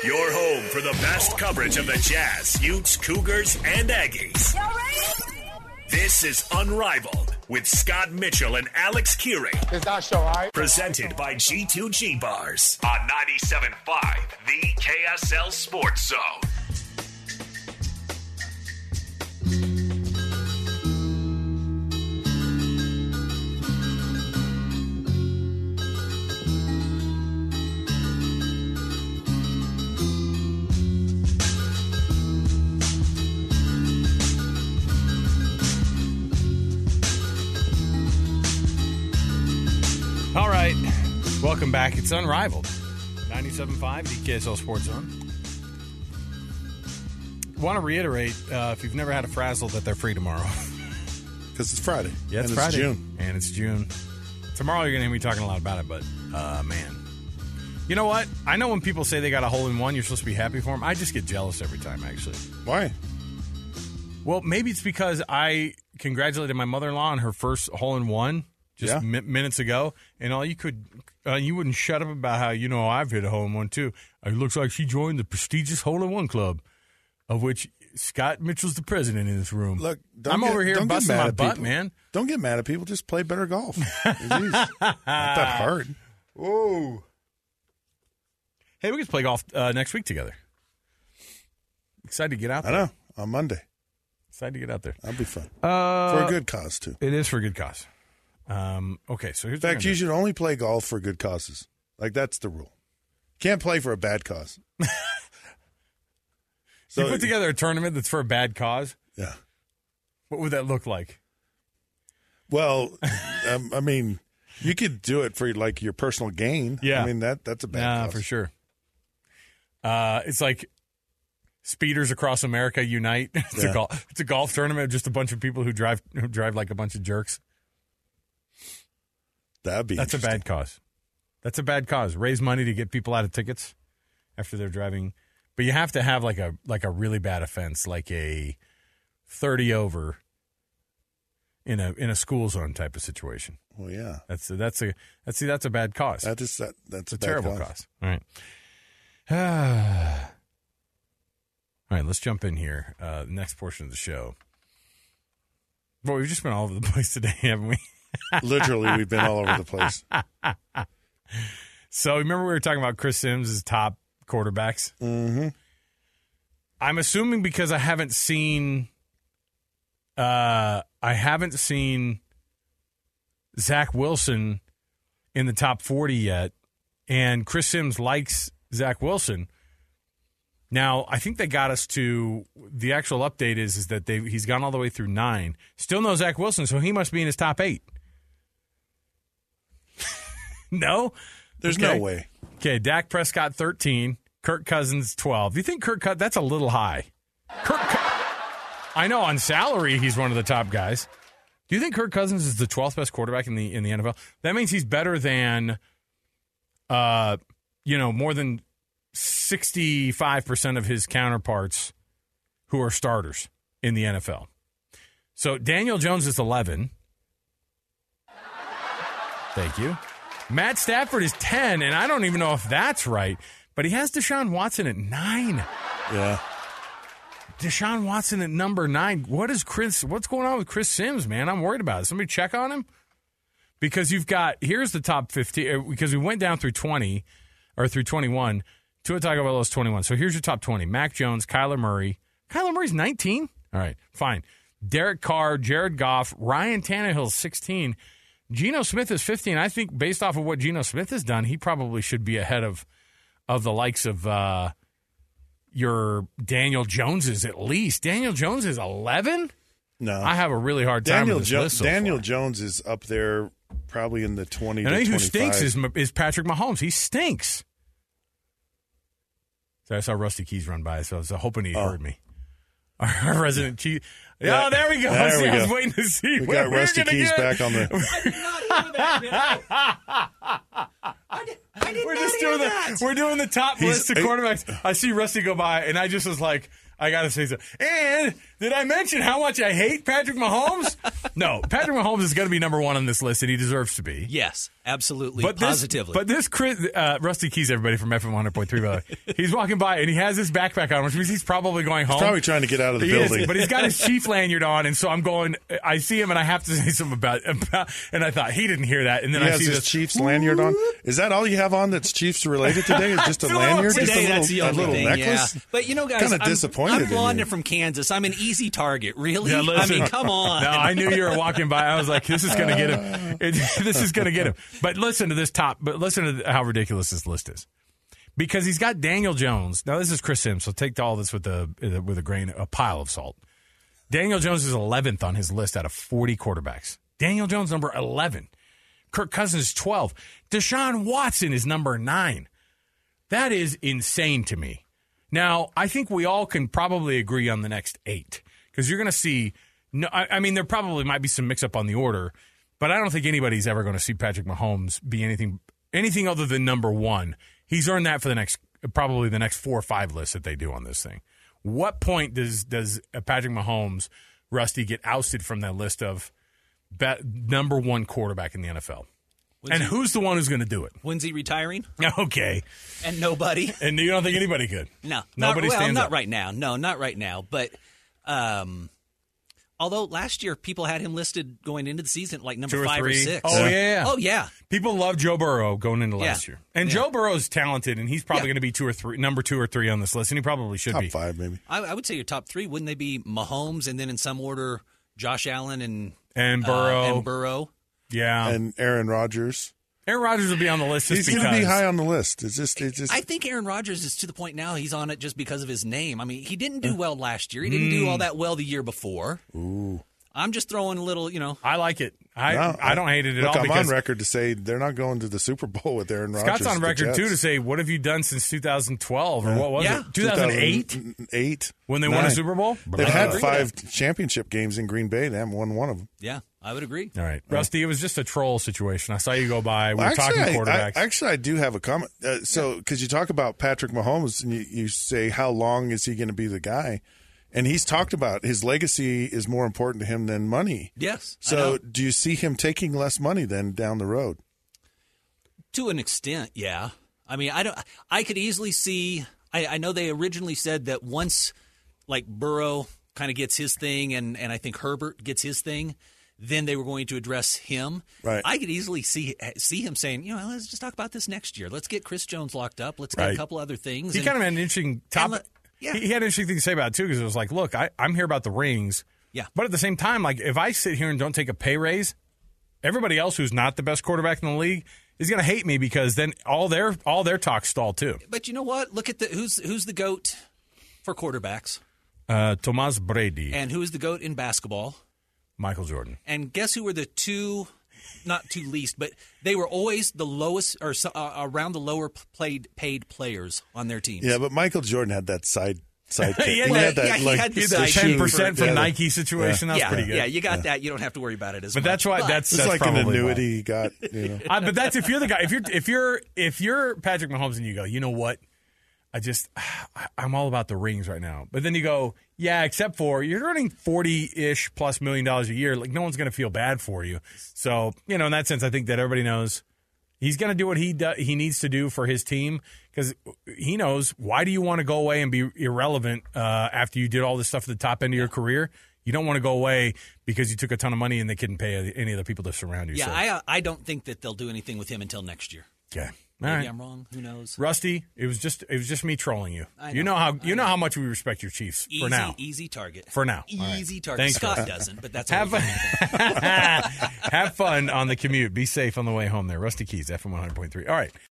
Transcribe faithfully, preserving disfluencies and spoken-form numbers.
Your home for the best coverage of the Jazz, Utes, Cougars, and Aggies. Y'all ready? This is Unrivaled with Scott Mitchell and Alex Keary. It's our show, all right? Presented by G two G Bars on ninety-seven point five, the K S L Sports Zone. All right, welcome back. It's Unrivaled, ninety-seven point five, the K S L Sports Zone. Want to reiterate, uh, if you've never had a Frazzle, that they're free tomorrow. Because it's Friday. Yeah, it's and Friday. It's June. And it's June. Tomorrow you're going to hear me talking a lot about it, but, uh, man. You know what? I know when people say they got a hole-in-one, you're supposed to be happy for them. I just get jealous every time, actually. Why? Well, maybe it's because I congratulated my mother-in-law on her first hole-in-one. Just Yeah. mi- minutes ago, and all you could, uh, you wouldn't shut up about how, you know, I've hit a hole in one too. It looks like she joined the prestigious hole in one club, of which Scott Mitchell's the president in this room. Look, don't I'm get, over here don't get busting mad my at butt, people. man. Don't get mad at people. Just play better golf. It's easy. Not that hard. Whoa. Hey, we can play golf uh, next week together. Excited to get out I there. know. On Monday. Excited to get out there. That'll be fun. Uh, For a good cause, too. It is for a good cause. Um, okay, so here's In what fact, we're you gonna should only play golf for good causes. Like, that's the rule. Can't play for a bad cause. do. So You put together a tournament that's for a bad cause. Yeah. What would that look like? Well, um, I mean, you could do it for, like, your personal gain. Yeah. I mean, that that's a bad Nah, cause. for sure. Uh, it's like Speeders Across America Unite. It's Yeah. a golf. It's a golf tournament of just a bunch of people who drive who drive like a bunch of jerks. That'd be That's a bad cause. That's a bad cause. Raise money to get people out of tickets after they're driving, but you have to have like a like a really bad offense, like a thirty over in a in a school zone type of situation. Well, yeah. That's a, that's a that's see that's a bad cause. That is, that, that's It's a a bad terrible cause. cause. All right. All right, let's jump in here. Uh, the next portion of the show. Boy, we've just been all over the place today, haven't we? Literally, we've been all over the place. So remember we were talking about Chris Sims' top quarterbacks? Mm-hmm. I'm assuming because I haven't seen uh, I haven't seen Zach Wilson in the top forty yet, and Chris Sims likes Zach Wilson. Now, I think they got us to the actual update is, is that they he's gone all the way through nine. Still no Zach Wilson, so he must be in his top eight. No? There's Okay. no way. Okay, Dak Prescott thirteen, Kirk Cousins twelve. Do you think Kirk Cousins, that's a little high? Kirk, I know on salary he's one of the top guys. Do you think Kirk Cousins is the twelfth best quarterback in the in the N F L? That means he's better than, uh, you know, more than sixty-five percent of his counterparts who are starters in the N F L. So Daniel Jones is eleven. Thank you. Matt Stafford is ten, and I don't even know if that's right, but he has Deshaun Watson at nine. Yeah. Deshaun Watson at number nine. What is Chris? What's going on with Chris Sims, man? I'm worried about it. Somebody check on him? Because you've got, here's the top fifteen, because we went down through twenty, or through twenty-one. Tua Tagovailoa is twenty-one. So here's your top twenty. Mac Jones, Kyler Murray. Kyler Murray's nineteen? All right, fine. Derek Carr, Jared Goff, Ryan Tannehill, sixteen. Geno Smith is fifteen. I think based off of what Geno Smith has done, he probably should be ahead of of the likes of uh, your Daniel Joneses at least. Daniel Jones is eleven? No. I have a really hard time Daniel with this Jo- list so Daniel far. Jones is up there probably in the twenty And to I think who twenty-five. stinks is, is Patrick Mahomes. He stinks. So I saw Rusty Keys run by, so I was hoping he Oh. heard me. Our resident chief. Yeah. Oh, there we go. There See, we I was go. waiting to see We where got we were Rusty gonna Keys get. back on the. I did not hear that, did I? I did, I did We're not just hear doing that. the we're doing the top He's- list of hey- quarterbacks. I see Rusty go by, and I just was like, I got to say so. And did I mention how much I hate Patrick Mahomes? No, Patrick Mahomes is going to be number one on this list, and he deserves to be. Yes, absolutely, but positively. This, but this Chris, uh, Rusty Keys, everybody from F M one hundred point three, by the way, he's walking by, and he has his backpack on, which means he's probably going home. He's probably trying to get out of the he building. Is, but he's got his Chief lanyard on, and so I'm going, I see him, and I have to say something about, about and I thought, he didn't hear that. And then he I has see his this Chiefs lanyard on. Is that all you have on that's Chiefs related today? Is just a lanyard? Today, just a little, that's the a only little thing, necklace? yeah. But, you know, guys, Kinda I'm, disappointed I'm in blonde you. and from Kansas. I'm an easy target, really? Yeah, I listen. mean, come on. No, I knew you were walking by. I was like, this is going to get him. It, this is going to get him. But listen to this top, but listen to how ridiculous this list is. Because he's got Daniel Jones. Now, this is Chris Sims, so take all this with a, with a grain, a pile of salt. Daniel Jones is eleventh on his list out of forty quarterbacks. Daniel Jones, number eleven. Kirk Cousins is twelve. Deshaun Watson is number nine. That is insane to me. Now, I think we all can probably agree on the next eight because you're going to see. No, I, I mean, there probably might be some mix-up on the order, but I don't think anybody's ever going to see Patrick Mahomes be anything anything other than number one. He's earned that for the next probably the next four or five lists that they do on this thing. What point does does Patrick Mahomes, Rusty, get ousted from that list of be, number one quarterback in the N F L? When's and he, who's the one who's going to do it? When's he retiring? Okay. And nobody? And you don't think anybody could? No. Nobody not, well, stands not up. right now. No, not right now. But um, although last year people had him listed going into the season like number Two or five three. or six. Oh, yeah. yeah. Oh, yeah. People love Joe Burrow going into last Yeah. year. And Yeah. Joe Burrow's talented, and he's probably Yeah. going to be two or three, number two or three on this list, and he probably should Top be. five, maybe. I, I would say your top three. Wouldn't they be Mahomes and then in some order Josh Allen and And uh, Burrow. and Burrow? Yeah. And Aaron Rodgers. Aaron Rodgers will be on the list just He's because. going to be high on the list. It's just, it's just. I think Aaron Rodgers is to the point now he's on it just because of his name. I mean, he didn't do well last year. He didn't do all that well the year before. Ooh. I'm just throwing a little, you know. I like it. I No, I don't hate it at look, all. I'm because on record to say they're not going to the Super Bowl with Aaron Rodgers. Scott's on the record, too, Jets. to say, what have you done since two thousand twelve? Or Yeah. what was Yeah. it? two thousand eight? two thousand eight. When they won a Nine. Super Bowl? They've I had agree with five championship games in Green Bay. They haven't won one of them. Yeah, I would agree. that. All right. Rusty, it was just a troll situation. I saw you go by. We were actually, talking I, quarterbacks. I, actually, I do have a comment. Uh, so, because you talk about Patrick Mahomes and you, you say, how long is he going to be the guy? And he's talked about his legacy is more important to him than money. Yes. I So, know. do you see him taking less money then down the road? To an extent, yeah. I mean, I don't. I could easily see. I, I know they originally said that once, like Burrow kind of gets his thing, and and I think Herbert gets his thing, then they were going to address him. Right. I could easily see see him saying, you know, let's just talk about this next year. Let's get Chris Jones locked up. Let's get Right. a couple other things. He and- kind of had an interesting topic. let- yeah. he, he had an interesting thing to say about it, too, because it was like, look, I, I'm here about the rings. Yeah. But at the same time, like, if I sit here and don't take a pay raise, everybody else who's not the best quarterback in the league is going to hate me because then all their all their talk stall, too. But you know what? Look at the who's who's the GOAT for quarterbacks, Uh, Tomas Brady, and who is the GOAT in basketball. Michael Jordan. And guess who were the two, not two least, but they were always the lowest or so- uh, around the lower played paid players on their teams. Yeah, but Michael Jordan had that side side kick. He had he that- had that yeah, he like had the The side ten shoe percent for- from yeah, Nike situation, that's yeah, pretty good. yeah, you got that. You don't have to worry about it as But much. that's why that's It's that's like an probably annuity why. he got. You know. Uh, but that's if you're the guy. If you're if you're if you're Patrick Mahomes and you go, you know what? I just I- I'm all about the rings right now. But then you go, yeah, except for you're earning forty-ish plus million dollars a year. Like no one's going to feel bad for you. So you know, in that sense, I think that everybody knows he's going to do what he do, he needs to do for his team because he knows why do you want to go away and be irrelevant uh, after you did all this stuff at the top end of your career. You don't want to go away because you took a ton of money and they couldn't pay any of the people to surround you. yeah, so. I uh, I don't think that they'll do anything with him until next year. Okay. All Maybe right. I'm wrong. Who knows? Rusty, it was just it was just me trolling you. I You know. know how I you know know. how much we respect your Chiefs Easy, for now. easy target. For now. All right. Easy target. Thanks, Scott Russ. doesn't, but that's Have all we can do. Have fun on the commute. Be safe on the way home there. Rusty Keys, F M one hundred point three. All right.